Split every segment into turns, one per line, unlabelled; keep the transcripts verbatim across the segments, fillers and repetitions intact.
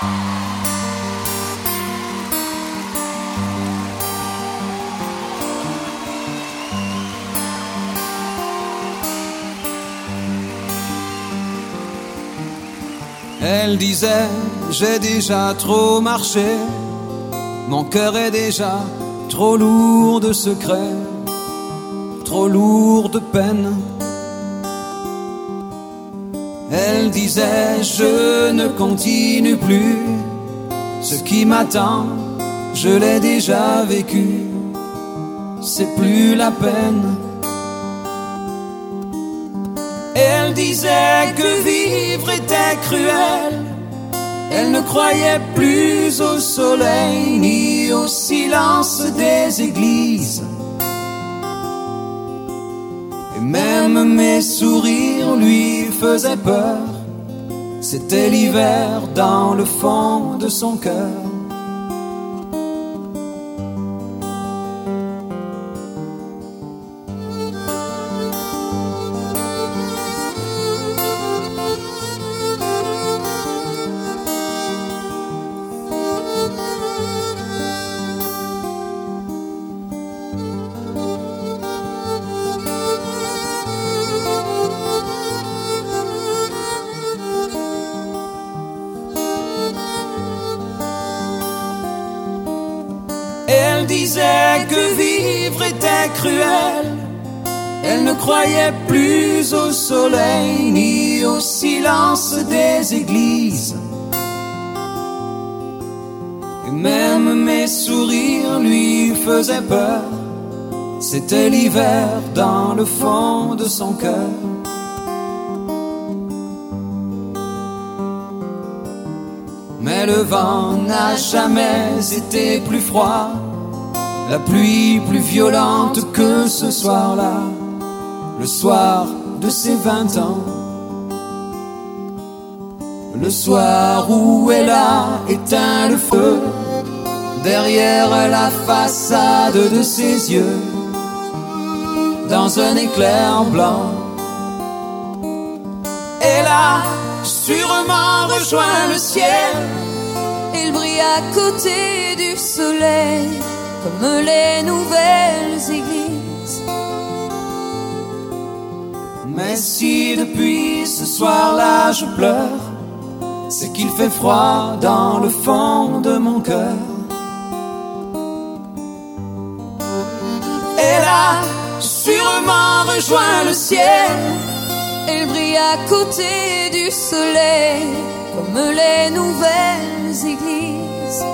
Elle disait, j'ai déjà trop marché, mon cœur est déjà trop lourd de secrets, trop lourd de peine. Elle disait, je ne continue plus, ce qui m'attend, je l'ai déjà vécu, c'est plus la peine. Elle disait que vivre était cruel, elle ne croyait plus au soleil ni au silence des églises. Et même mes sourires lui faisaient peur, c'était l'hiver dans le fond de son cœur. Elle disait que vivre était cruel, elle ne croyait plus au soleil ni au silence des églises. Et même mes sourires lui faisaient peur, c'était l'hiver dans le fond de son cœur. Mais le vent n'a jamais été plus froid, la pluie plus violente que ce soir-là, le soir de ses vingt ans. Le soir où elle a éteint le feu, derrière la façade de ses yeux, dans un éclair blanc. Elle a sûrement rejoint le ciel,
il brille à côté du soleil, comme les nouvelles églises.
Mais si depuis ce soir-là je pleure, c'est qu'il fait froid dans le fond de mon cœur. Elle a sûrement rejoint le ciel,
il brille à côté du soleil, comme les nouvelles églises.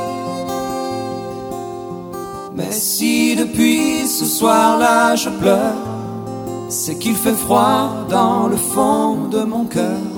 Mais si depuis ce soir-là je pleure, c'est qu'il fait froid dans le fond de mon cœur.